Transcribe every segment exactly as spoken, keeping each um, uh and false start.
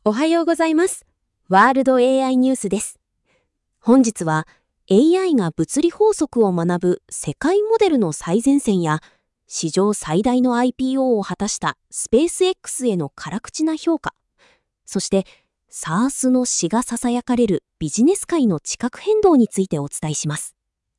おはようございます。ワールド エーアイ ニュースです。本日は エーアイ が物理法則を学ぶ世界モデルの最前線や史上最大の アイピーオー を果たしたスペース X への辛口な評価、そして SaaS の死が囁かれるビジネス界の地殻変動についてお伝えします。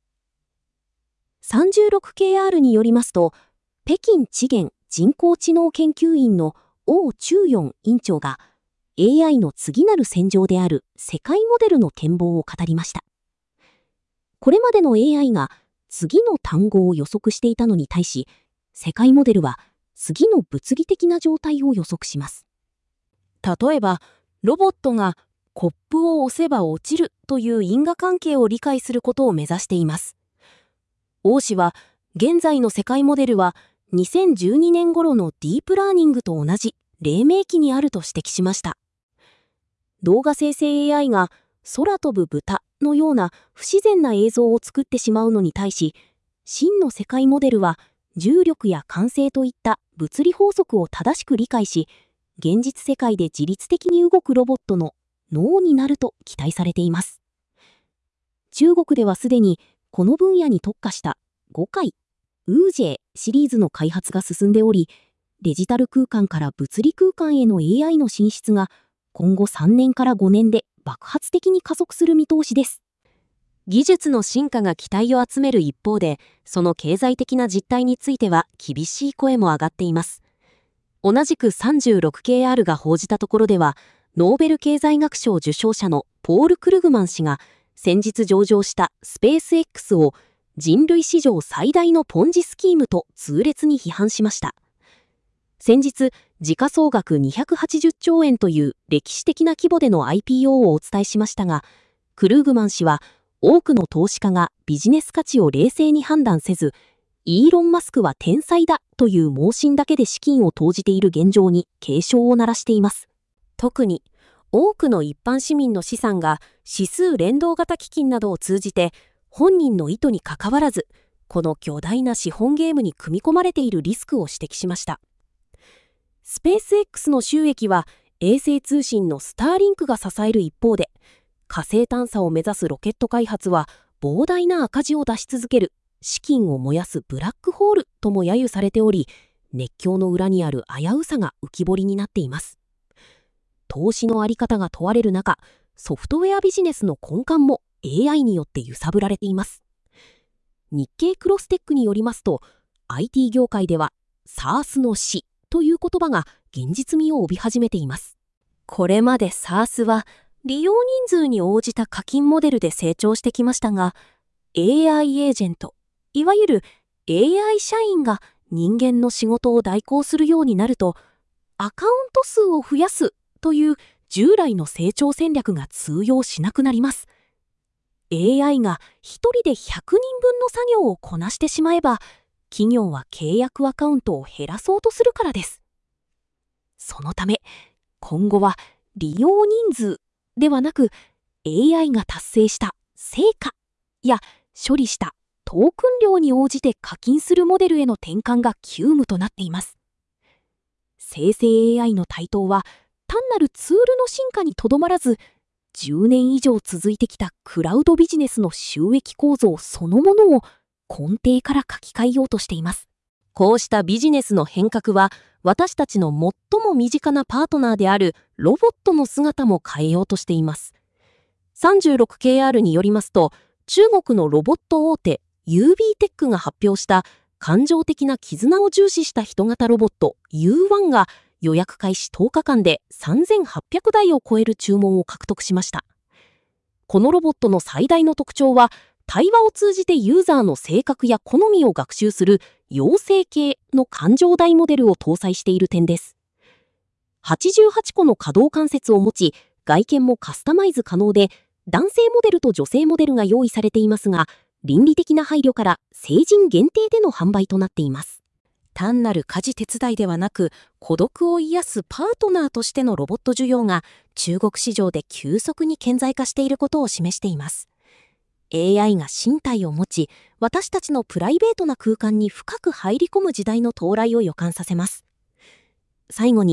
さんじゅうろくケーアール によりますと、北京地源人工知能研究院の王中庸院長がエーアイ の次なる戦場である世界モデルの展望を語りました。これまでの エーアイ が次の単語を予測していたのに対し、世界モデルは次の物理的な状態を予測します。例えば、ロボットがコップを押せば落ちるという因果関係を理解することを目指しています。王氏は、現在の世界モデルはにせんじゅうにねん頃のディープラーニングと同じ黎明期にあると指摘しました。動画生成 エーアイ が空飛ぶ豚のような不自然な映像を作ってしまうのに対し、真の世界モデルは重力や慣性といった物理法則を正しく理解し、現実世界で自律的に動くロボットの脳になると期待されています。中国ではすでにこの分野に特化したごかいウージェーシリーズの開発が進んでおり、デジタル空間から物理空間への エーアイ の進出が今後さんねんからごねんで爆発的に加速する見通しです。技術の進化が期待を集める一方で、その経済的な実態については厳しい声も上がっています。同じく さんじゅうろくケーアール が報じたところでは、ノーベル経済学賞受賞者のポール・クルグマン氏が先日上場したスペース X を人類史上最大のポンジスキームと痛烈に批判しました。先日、時価総額にひゃくはちじゅっちょうえんという歴史的な規模での アイピーオー をお伝えしましたが、クルーグマン氏は多くの投資家がビジネス価値を冷静に判断せず、イーロン・マスクは天才だという盲信だけで資金を投じている現状に警鐘を鳴らしています。特に、多くの一般市民の資産が指数連動型基金などを通じて、本人の意図にかかわらず、この巨大な資本ゲームに組み込まれているリスクを指摘しました。スペース X の収益は衛星通信のスターリンクが支える一方で、火星探査を目指すロケット開発は膨大な赤字を出し続ける資金を燃やすブラックホールとも揶揄されており、熱狂の裏にある危うさが浮き彫りになっています。投資のあり方が問われる中、ソフトウェアビジネスの根幹も エーアイ によって揺さぶられています。日経クロステックによりますと、アイティー 業界では SaaS の死という言葉が現実味を帯び始めています。これまで SaaS は利用人数に応じた課金モデルで成長してきましたが、エーアイ エージェント、いわゆる エーアイ 社員が人間の仕事を代行するようになると、アカウント数を増やすという従来の成長戦略が通用しなくなります。エーアイ が一人でひゃくにんぶんの作業をこなしてしまえば、企業は契約アカウントを減らそうとするからです。そのため、今後は利用人数ではなく エーアイ が達成した成果や処理したトークン量に応じて課金するモデルへの転換が急務となっています。生成 エーアイ の台頭は単なるツールの進化にとどまらず、じゅうねん以上続いてきたクラウドビジネスの収益構造そのものを根底から書き換えようとしています。こうしたビジネスの変革は、私たちの最も身近なパートナーであるロボットの姿も変えようとしています。さんじゅうろくケーアール によりますと、中国のロボット大手 ユービー テックが発表した感情的な絆を重視した人型ロボット ユーワン が予約開始とおかかんでさんぜんはっぴゃくだいを超える注文を獲得しました。このロボットの最大の特徴は、対話を通じてユーザーの性格や好みを学習する養成系の感情大モデルを搭載している点です。はちじゅうはちこの可動関節を持ち、外見もカスタマイズ可能で、男性モデルと女性モデルが用意されていますが、倫理的な配慮から成人限定での販売となっています。単なる家事手伝いではなく、孤独を癒すパートナーとしてのロボット需要が中国市場で急速に顕在化していることを示しています。エーアイ が身体を持ち、私たちのプライベートな空間に深く入り込む時代の到来を予感させます。最後に、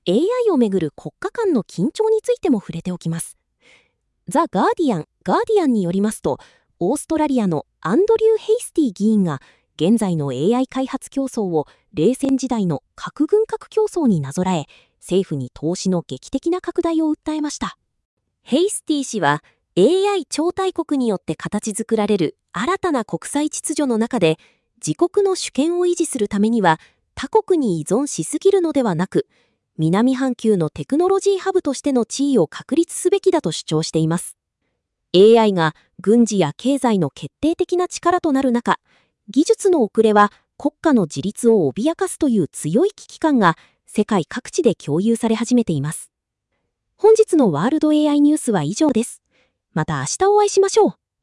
エーアイ をめぐる国家間の緊張についても触れておきます。ザ・ガーディアン、ガーディアンによりますと、オーストラリアのアンドリュー・ヘイスティ議員が、現在の エーアイ 開発競争を冷戦時代の核軍拡競争になぞらえ、政府に投資の劇的な拡大を訴えました。ヘイスティ氏は、エーアイ 超大国によって形作られる新たな国際秩序の中で、自国の主権を維持するためには、他国に依存しすぎるのではなく、南半球のテクノロジーハブとしての地位を確立すべきだと主張しています。エーアイ が軍事や経済の決定的な力となる中、技術の遅れは国家の自立を脅かすという強い危機感が世界各地で共有され始めています。本日のワールド エーアイ ニュースは以上です。また明日お会いしましょう。